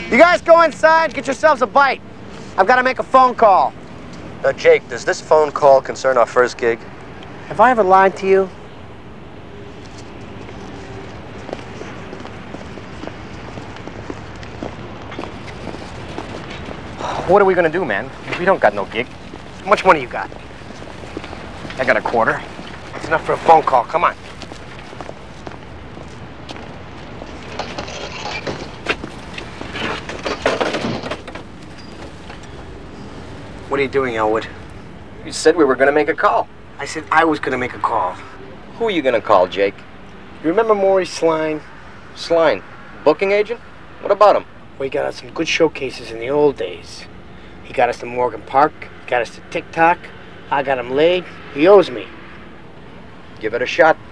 You guys go inside, get yourselves a bite. I've got to make a phone call. Jake, does this phone call concern our first gig? Have I ever lied to you? What are we gonna do, man? We don't got no gig. How much money you got? I got a quarter. That's enough for a phone call. Come on. What are you doing, Elwood? You said we were gonna make a call. I said I was going to make a call. Who are you gonna call, Jake? You remember Maurice Sline? Sline, booking agent? What about him? Well, he got us some good showcases in the old days. He got us to Morgan Park, got us to TikTok. I got him laid. He owes me. Give it a shot.